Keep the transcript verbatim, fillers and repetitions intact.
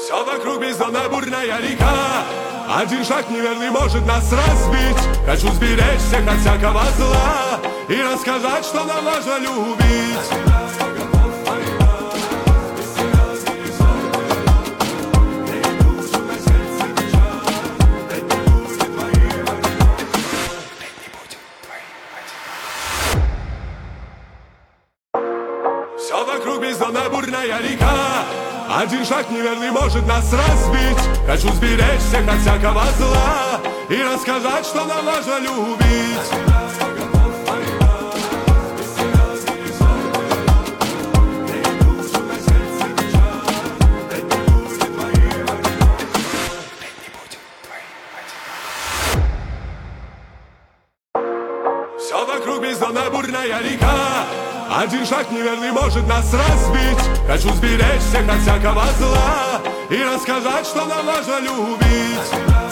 Все вокруг бездонная бурная река. Один шаг неверный может нас разбить. Хочу сберечь всех от всякого зла и рассказать, что нам важно любить. Все вокруг бездонная бурная река. Один шаг неверный может нас разбить. Хочу сберечь всех от всякого зла и рассказать, что нам важно любить. Все вокруг бездонная бурная река. Один шаг неверный может нас разбить. Хочу сберечь всех от всякого зла и рассказать, что нам важно любить.